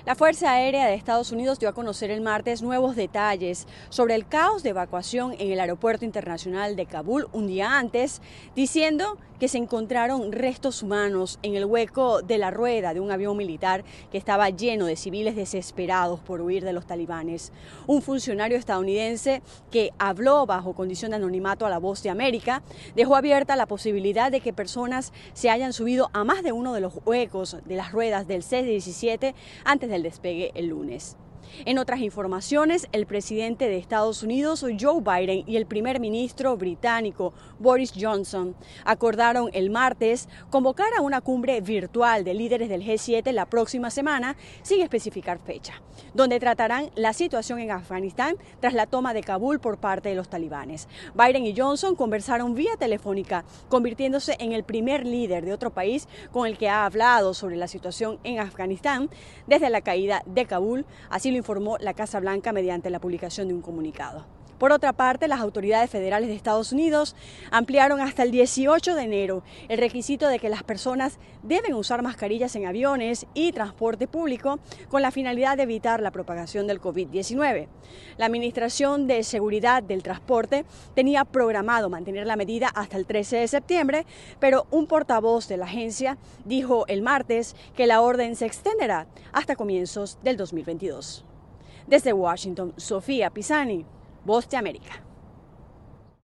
La Fuerza Aérea de Estados Unidos dio a conocer el martes nuevos detalles sobre el caos de evacuación en el Aeropuerto Internacional de Kabul un día antes, diciendo que se encontraron restos humanos en el hueco de la rueda de un avión militar que estaba lleno de civiles desesperados por huir de los talibanes. Un funcionario estadounidense que habló bajo condición de anonimato a La Voz de América dejó abierta la posibilidad de que personas se hayan subido a más de uno de los huecos de las ruedas del C-17 antes del despegue el lunes. En otras informaciones, el presidente de Estados Unidos, Joe Biden, y el primer ministro británico, Boris Johnson, acordaron el martes convocar a una cumbre virtual de líderes del G7 la próxima semana, sin especificar fecha, donde tratarán la situación en Afganistán tras la toma de Kabul por parte de los talibanes. Biden y Johnson conversaron vía telefónica, convirtiéndose en el primer líder de otro país con el que ha hablado sobre la situación en Afganistán desde la caída de Kabul. Así lo informó la Casa Blanca mediante la publicación de un comunicado. Por otra parte, las autoridades federales de Estados Unidos ampliaron hasta el 18 de enero el requisito de que las personas deben usar mascarillas en aviones y transporte público con la finalidad de evitar la propagación del COVID-19. La Administración de Seguridad del Transporte tenía programado mantener la medida hasta el 13 de septiembre, pero un portavoz de la agencia dijo el martes que la orden se extenderá hasta comienzos del 2022. Desde Washington, Sofía Pisani, Voz de América.